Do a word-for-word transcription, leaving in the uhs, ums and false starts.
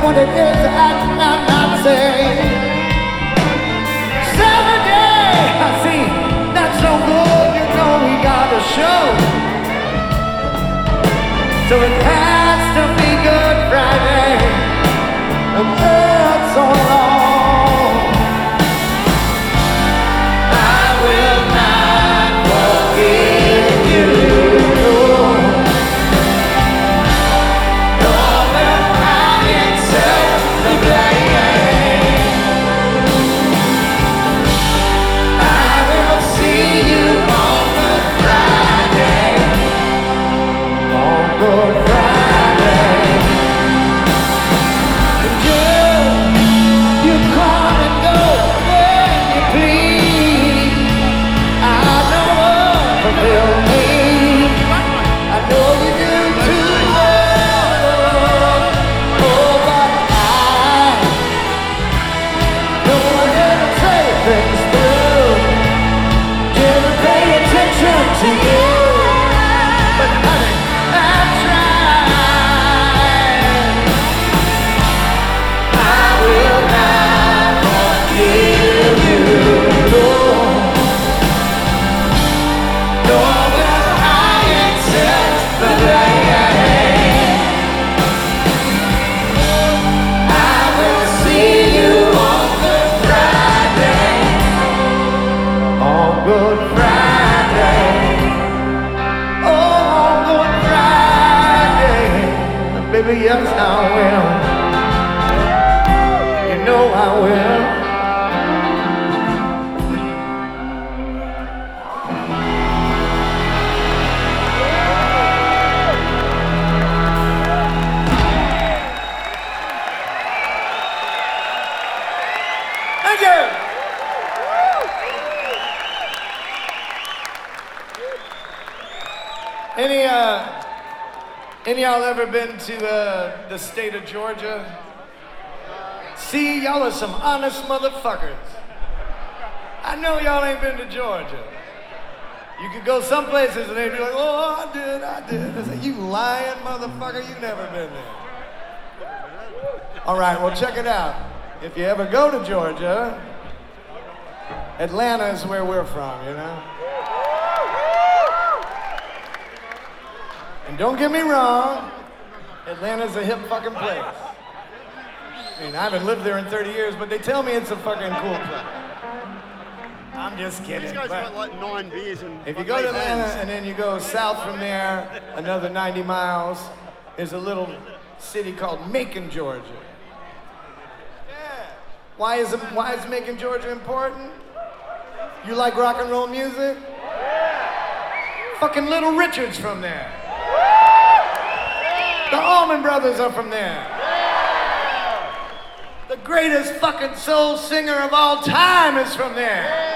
what it is and I'm not saying. Seven day, I see, that's no good, you know we gotta show. So it has to be Good Friday, and that's so long. I will not forgive you. Nor will I accept the blame. I will see you on Good Friday. On Good Friday. And you, you come and go when you please. I know what fulfill me. I know you do too well. Oh, but I know I never say things through. Didn't pay attention to you. But honey, I tried. I will not forgive you. Nor will I accept the blame. I will see you on Good Friday. On Good Friday. Oh, on Good Friday. Baby, yes, I will. You know I will. Thank you. Any uh, any y'all ever been to uh, the state of Georgia? See, y'all are some honest motherfuckers. I know y'all ain't been to Georgia. You could go some places and they'd be like, oh, I did, I did. I say, you lying motherfucker, you never been there. All right, well, check it out. If you ever go to Georgia, Atlanta is where we're from, you know? And don't get me wrong, Atlanta's a hip fucking place. I mean, I haven't lived there in thirty years, but they tell me it's a fucking cool place. I'm just kidding. These guys but got like nine beers and. if you go to Atlanta and then you go south from there, another ninety miles, there's a little city called Macon, Georgia. Yeah. Why is it, why is Macon, Georgia important? You like rock and roll music? Yeah. Fucking Little Richard's from there. The Allman Brothers are from there. The greatest fucking soul singer of all time is from there.